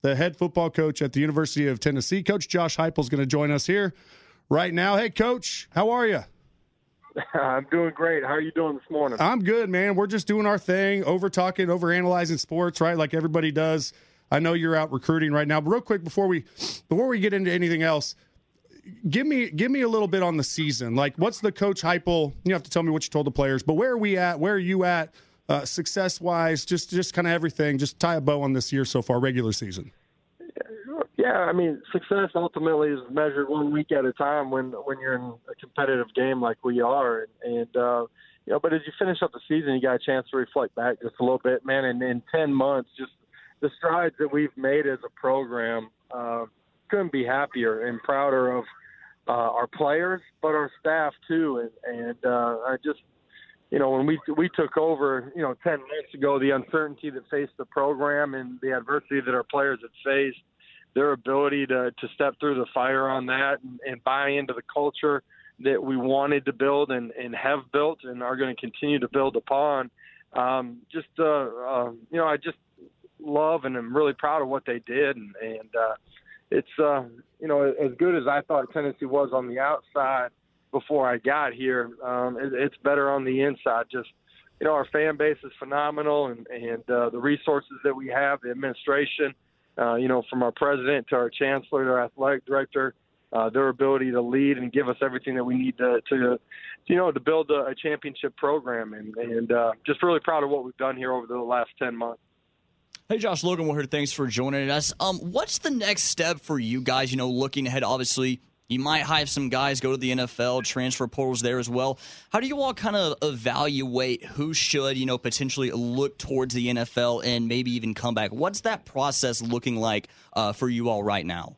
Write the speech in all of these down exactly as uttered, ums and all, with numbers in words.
the head football coach at the University of Tennessee. Coach Josh Heupel is going to join us here right now. Hey, Coach, how are you? I'm doing great. How are you doing this morning? I'm good, man. We're just doing our thing, over talking, over analyzing sports, right, like everybody does. I know you're out recruiting right now, but real quick before we before we get into anything else, give me give me a little bit on the season. Like, what's the Coach Heupel? You have to tell me what you told the players, but where are we at? Where are you at, uh, success wise? Just just kind of everything. Just tie a bow on this year so far, regular season. Yeah, I mean, success ultimately is measured one week at a time when when you're in a competitive game like we are, and, and uh, you know. But as you finish up the season, you got a chance to reflect back just a little bit, man. And in ten months, just the strides that we've made as a program, uh, couldn't be happier and prouder of uh, our players, but our staff too. And, and uh, I just, you know, when we we took over, you know, ten months ago, the uncertainty that faced the program and the adversity that our players had faced, their ability to, to step through the fire on that and, and buy into the culture that we wanted to build and, and have built and are going to continue to build upon. Um, just, uh, uh, you know, I just love and I'm really proud of what they did. And, and uh, it's, uh, you know, as good as I thought Tennessee was on the outside before I got here, um, it, it's better on the inside. Just, you know, our fan base is phenomenal and, and uh, the resources that we have, the administration, Uh, you know, from our president to our chancellor to our athletic director, uh, their ability to lead and give us everything that we need to, to you know, to build a, a championship program. And, and uh, just really proud of what we've done here over the last ten months. Hey, Josh Logan, we're here. Thanks for joining us. Um, what's the next step for you guys, you know, looking ahead? Obviously, you might have some guys go to the N F L, transfer portals there as well. How do you all kind of evaluate who should, you know, potentially look towards the N F L and maybe even come back? What's that process looking like uh, for you all right now?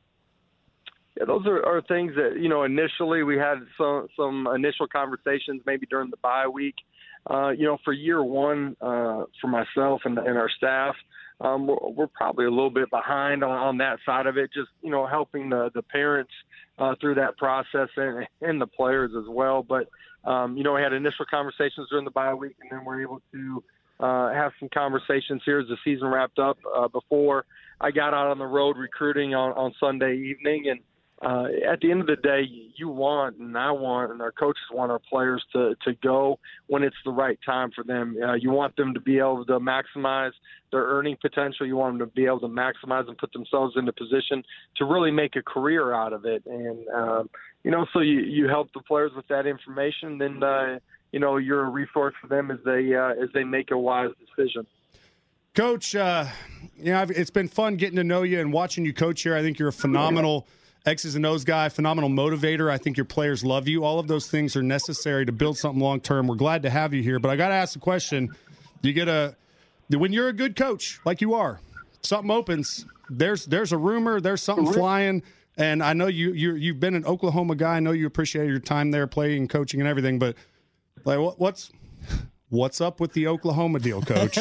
Yeah, those are, are things that, you know, initially we had some, some initial conversations maybe during the bye week. Uh, you know, for year one, uh, for myself and, and our staff, um, we're, we're probably a little bit behind on, on that side of it, just, you know, helping the, the parents uh, through that process and, and the players as well. But, um, you know, we had initial conversations during the bye week, and then we're able to uh, have some conversations here as the season wrapped up uh, before I got out on the road recruiting on, on Sunday evening. And uh, at the end of the day, you want and I want and our coaches want our players to, to go when it's the right time for them. Uh, you want them to be able to maximize their earning potential. You want them to be able to maximize and put themselves in a position to really make a career out of it. And, um, you know, so you, you help the players with that information. Then, uh, you know, you're a resource for them as they, uh, as they make a wise decision. Coach, uh, you know, it's been fun getting to know you and watching you coach here. I think you're a phenomenal X's and O's guy, phenomenal motivator. I think your players love you. All of those things are necessary to build something long term. We're glad to have you here. But I got to ask the question, you get a when you're a good coach like you are, something opens, there's there's a rumor, there's something flying. And I know you you you've been an Oklahoma guy. I know you appreciate your time there playing, coaching, and everything, but like what, what's what's up with the Oklahoma deal, Coach?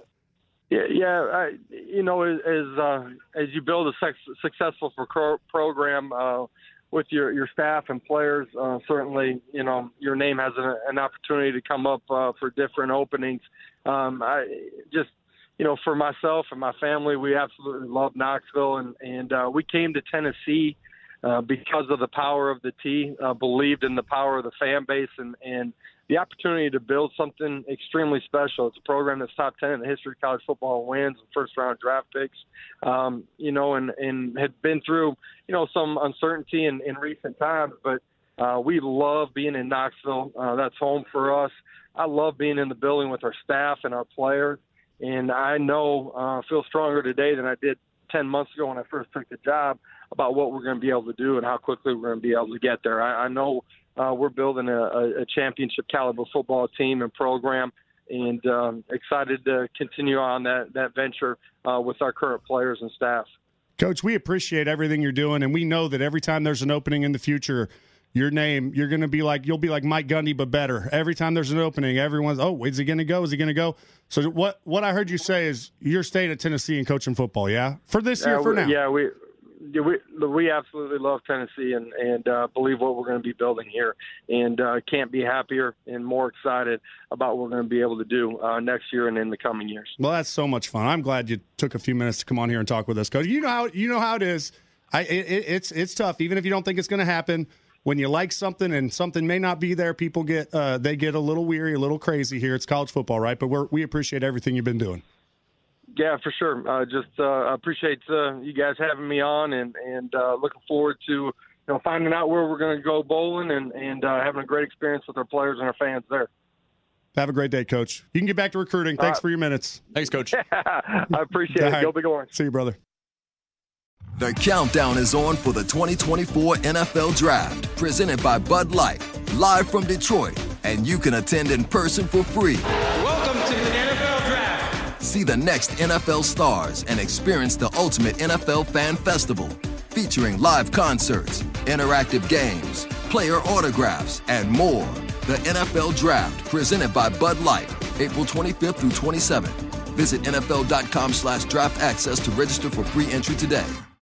Yeah, yeah. I, you know, as uh, as you build a sex, successful pro- program uh, with your, your staff and players, uh, certainly, you know, your name has an, an opportunity to come up uh, for different openings. Um, I just, you know, for myself and my family, we absolutely love Knoxville, and and uh, we came to Tennessee uh, because of the power of the T, uh, believed in the power of the fan base, and and. the opportunity to build something extremely special. It's a program that's top ten in the history of college football, wins and first-round draft picks, um, you know, and, and had been through, you know, some uncertainty in, in recent times. But uh, we love being in Knoxville. Uh, that's home for us. I love being in the building with our staff and our players. And I know, uh, feel stronger today than I did ten months ago when I first took the job about what we're going to be able to do and how quickly we're going to be able to get there. I, I know uh, we're building a, a championship caliber football team and program, and um, excited to continue on that, that venture uh, with our current players and staff. Coach, we appreciate everything you're doing, and we know that every time there's an opening in the future, your name, you're going to be like, you'll be like Mike Gundy, but better. Every time there's an opening, everyone's, oh, is he going to go? Is he going to go? So what, what I heard you say is you're staying at Tennessee and coaching football, yeah? For this year, uh, for now. Yeah, we, yeah, we we absolutely love Tennessee and and uh, believe what we're going to be building here, and uh, can't be happier and more excited about what we're going to be able to do uh, next year and in the coming years. Well, that's so much fun. I'm glad you took a few minutes to come on here and talk with us, Coach. You know how you know how it is. I it, it's it's tough, even if you don't think it's going to happen. When you like something and something may not be there, people get uh, they get a little weary, a little crazy here. It's college football, right? But we're, we appreciate everything you've been doing. Yeah, for sure. Uh, just uh, appreciate uh, you guys having me on, and and uh, looking forward to you know finding out where we're going to go bowling and and uh, having a great experience with our players and our fans there. Have a great day, Coach. You can get back to recruiting. Thanks uh, for your minutes. Thanks, Coach. I appreciate it. Right. Go Big Orange. See you, brother. The countdown is on for the twenty twenty-four N F L Draft, presented by Bud Light, live from Detroit, and you can attend in person for free. Welcome to the N F L Draft. See the next N F L stars and experience the ultimate N F L fan festival, featuring live concerts, interactive games, player autographs, and more. The N F L Draft, presented by Bud Light, April twenty-fifth through twenty-seventh. Visit N F L dot com slash draft access to register for free entry today.